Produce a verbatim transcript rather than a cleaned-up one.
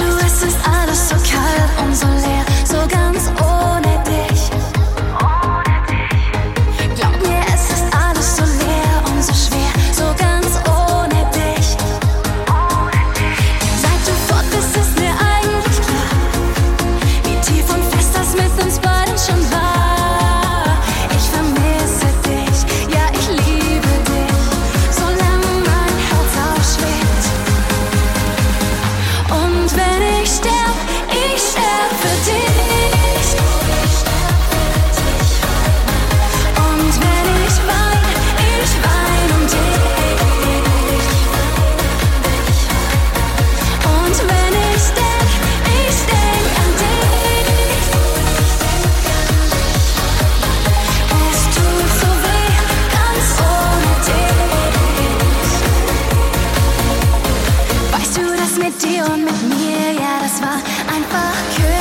du, es ist alles so kalt und so leer, so ganz ohne dich. Glaub mir, es ist alles so leer und so schwer, so ganz ohne dich. Seit du fort bist, ist mir eigentlich klar, wie tief und fest das mit uns beiden schon war. Ich vermisse dich, ja, ich liebe dich, solange mein Herz aufschlägt. Und wenn ich sterb, ich sterb für dich. Und wenn ich wein, ich wein um dich. Und wenn ich denk, ich denk an dich. Es tut so weh, ganz ohne dich. Weißt du, das mit dir und mit mir, ja, das war einfach König.